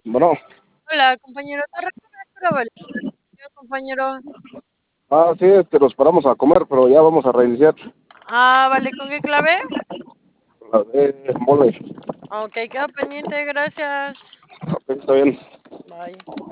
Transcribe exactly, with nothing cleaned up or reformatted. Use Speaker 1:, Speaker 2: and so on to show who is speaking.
Speaker 1: Bueno,
Speaker 2: Hola, compañero, ¿te recuerdas que era Valentina, compañero?
Speaker 1: ah, sí, este, los paramos a comer, pero ya vamos a reiniciar.
Speaker 2: Ah, vale, ¿con qué clave?
Speaker 1: La de mole.
Speaker 2: Ok, queda pendiente, gracias.
Speaker 1: Ok, está bien.
Speaker 2: Bye.